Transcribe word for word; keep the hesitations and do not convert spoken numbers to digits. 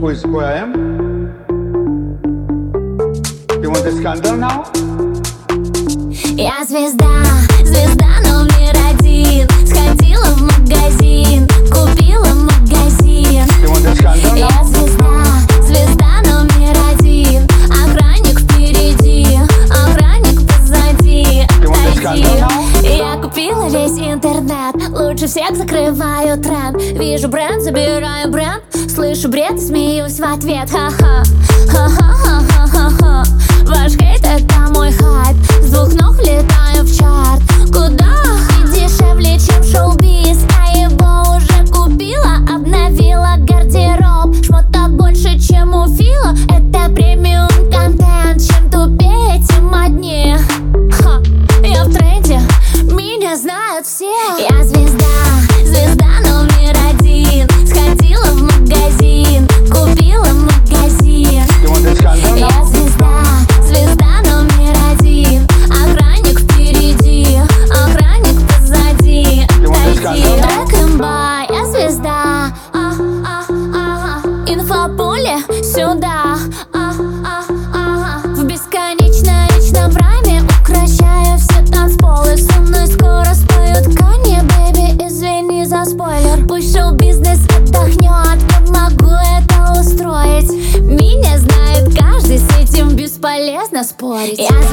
who is who I am? You want the scandal now? Я звезда, звезда номер один. Сходила в магазин, купила магазин. You want the scandal now? Я звезда, звезда номер один. Охранник впереди, охранник позади. You want the scandal now? Я купила весь интернет, лучше всех закрываю тренд. Вижу бренд, забираю бренд. Слышу бред, смеюсь в ответ. Ха-ха, ха-ха-ха-ха-ха. Ваш хейт — это мой хайп. С двух ног влетаю в чарт. Куда? И дешевле, чем шоу-биз. Я его уже купила, обновила гардероб. Шмота больше, чем у Фила. Это премиум контент. Чем тупее, тем моднее. Ха, я в тренде, меня знают все. Я звезда, звезда номер один. Сходила в магазин, купила магазин. Я звезда, звезда номер один. Охранник впереди, охранник позади. Дойди, Рэкэмбай, я звезда. А, а, а, инфополе сюда. А, а, а, в бесконечно вечном райме укращаю все танцполы. Со мной скоро споют Kanye, baby, извини за спойлер. Пусть шоу-бизнес отдохнет, я могу это устроить. Меня знает каждый, с этим бесполезно спорить. Я